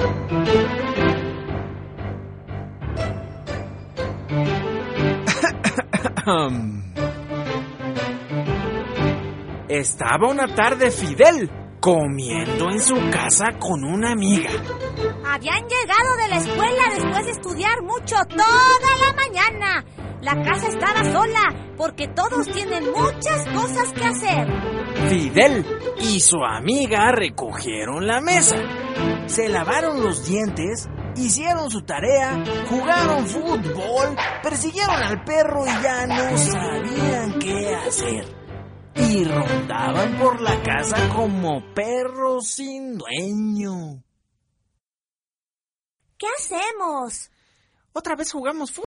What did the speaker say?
Estaba una tarde Fidel comiendo en su casa con una amiga. Habían llegado de la escuela después de estudiar mucho toda la mañana. La casa estaba sola porque todos tienen muchas cosas que hacer. Fidel y su amiga recogieron la mesa, se lavaron los dientes, hicieron su tarea, jugaron fútbol, persiguieron al perro y ya no sabían qué hacer. Y rondaban por la casa como perros sin dueño. ¿Qué hacemos? Otra vez jugamos fútbol.